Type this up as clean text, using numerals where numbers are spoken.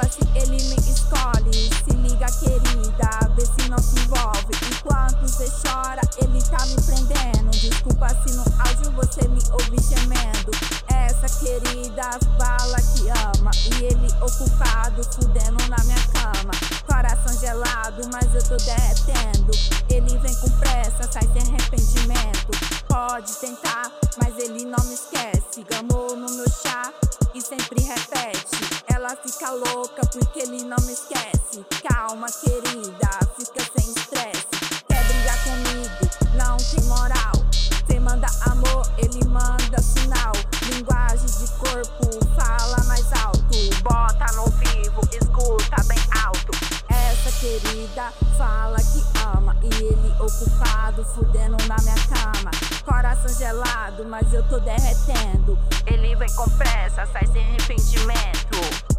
desculpa se ele me escolhe. Se liga, querida, vê se não se envolve. Enquanto cê chora, ele tá me prendendo. Desculpa se no áudio você me ouve gemendo. Essa querida fala que ama e ele ocupado, fudendo na minha cama. Coração gelado, mas eu tô derretendo. Ele vem com pressa, sai sem arrependimento. Pode tentar, mas ele não me esquece. Gamou no meu chá e sempre repete. Ela fica louca porque ele não me esquece. Calma, querida, fica sem estresse. Quer brigar comigo? Não tem moral. Cê manda amor, ele manda sinal. Linguagem de corpo, fala mais alto. Bota no vivo, escuta bem alto. Essa querida fala que ama e ele ocupado, fudendo na minha cama. Coração gelado, mas eu tô derretendo. Ele vem com pressa, sai sem arrependimento.